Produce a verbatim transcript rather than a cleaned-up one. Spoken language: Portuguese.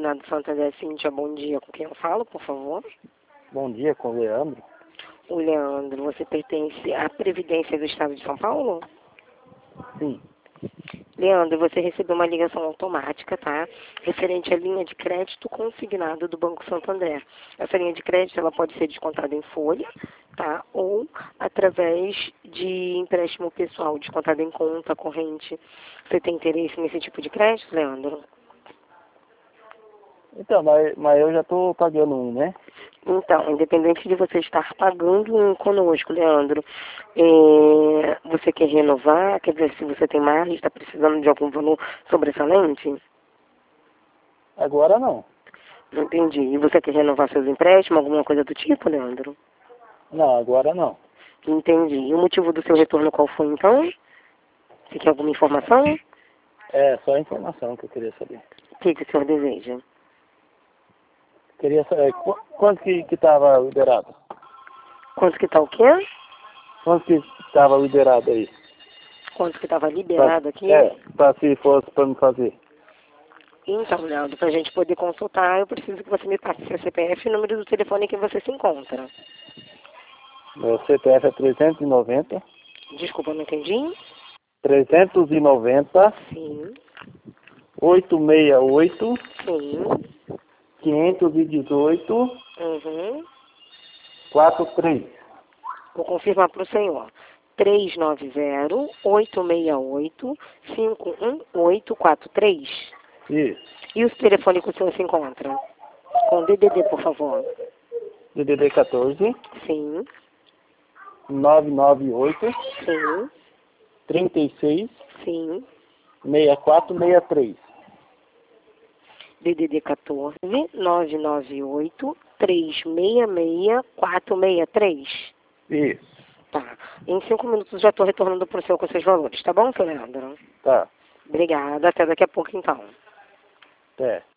consignado Santander, Cíntia, bom dia. Com quem eu falo, por favor? Bom dia, com o Leandro. O Leandro, você pertence à Previdência do Estado de São Paulo? Sim. Leandro, você recebeu uma ligação automática, tá? Referente à linha de crédito consignado do Banco Santander. Essa linha de crédito, ela pode ser descontada em folha, tá? Ou através de empréstimo pessoal, descontada em conta corrente. Você tem interesse nesse tipo de crédito, Leandro? Então, mas, mas eu já estou pagando um, né? Então, independente de você estar pagando um conosco, Leandro, é, você quer renovar? Quer dizer, se você tem margem, está precisando de algum valor sobressalente? Agora não. Não entendi. E você quer renovar seus empréstimos, alguma coisa do tipo, Leandro? Não, agora não. Entendi. E o motivo do seu retorno qual foi, então? Você quer alguma informação? É só a informação que eu queria saber. O que, que o senhor deseja? Queria saber qu quanto que estava liberado? Quanto que está o quê? Quanto que estava liberado aí? Quanto que estava Pra, liberado aqui? é, para se fosse para me fazer. Então, Leandro, para a gente poder consultar, eu preciso que você me passe seu C P F e o número do telefone em que você se encontra. Meu C P F é trezentos e noventa. Desculpa, não entendi? trezentos e noventa, Sim, oitocentos e sessenta e oito, sim. quinhentos e dezoito, Uhum. quarenta e três. Vou confirmar para o senhor. três nove zero, oito seis oito, cinco um oito quatro três. Isso. E o telefone que o senhor se encontra? Com D D D, por favor. D D D quatorze, Sim, nove nove oito, sim, trinta e seis, sim. sessenta e quatro sessenta e três. D D D quatorze, nove nove oito, três seis seis, quatro seis três. Isso. Tá. Em cinco minutos já estou retornando para o senhor com seus valores, tá bom, seu Leandro? Tá. Obrigada. Até daqui a pouco, então. É.